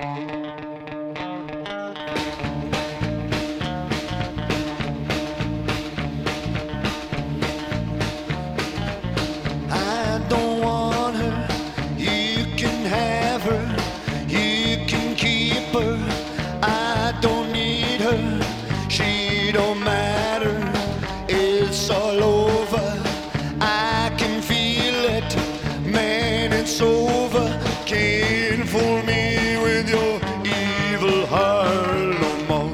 I don't want her, you can have her, you can keep her. I don't need her, she don't matter. It's all over, I can feel it, man, it's over. Can't fool me with your evil heart no more.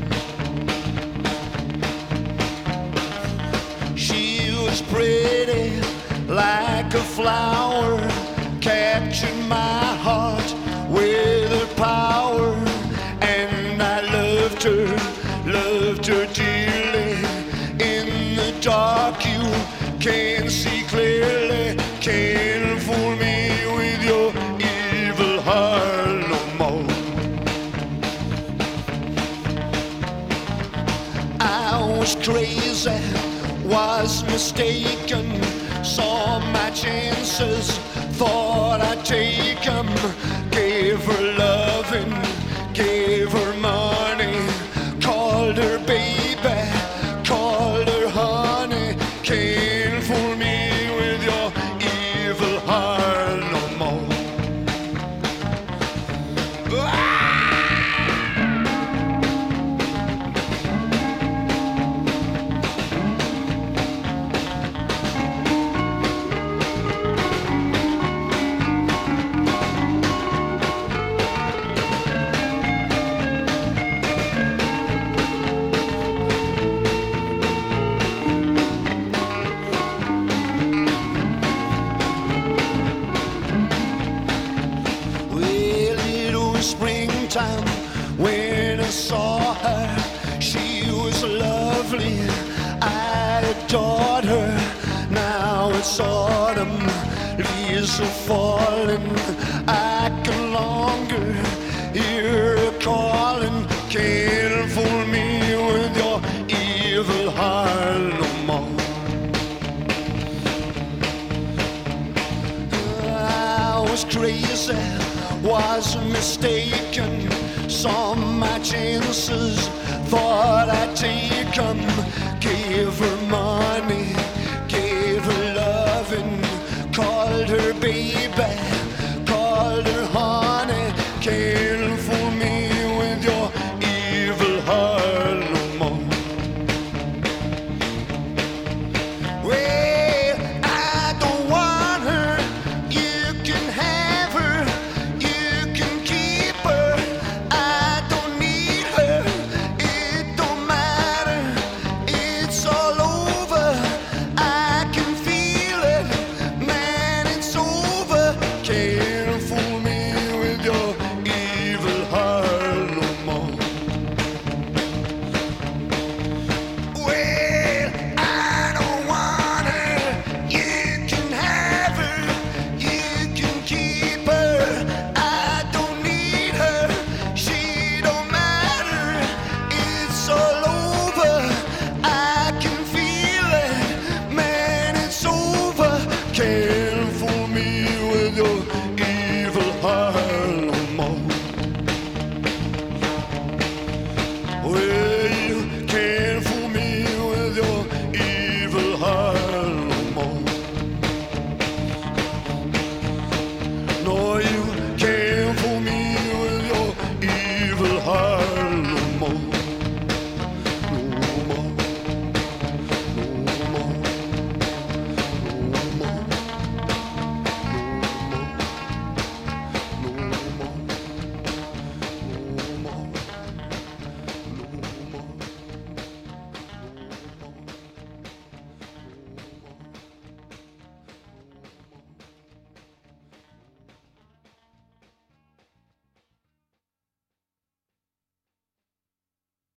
She was pretty like a flower, captured my heart with her power, and I loved her dearly. In the dark you can't see clearly, can't fool me with your evil heart no more. I was crazy, was mistaken, saw my chances, thought I'd take 'em. Gave her loving, gave her money, called her baby, called her honey. Can't fool me with your evil heart no more. Springtime when I saw her, she was lovely, I adored her. Now it's autumn, leaves are falling, I can longer hear her calling. Can't fool me with your evil heart no more. I was crazy, was mistaken, saw my chances, thought I'd take 'em. Gave her money, gave her loving, called her baby, called her honey.